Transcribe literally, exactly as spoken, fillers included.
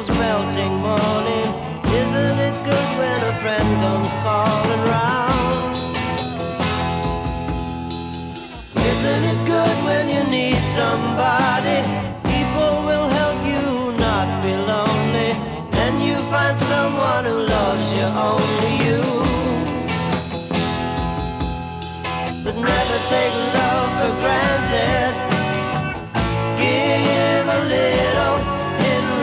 April's melting morning. Isn't it good when a friend comes calling round? Isn't it good when you need somebody? People will help you not be lonely. Then you find someone who loves you, only you. But never take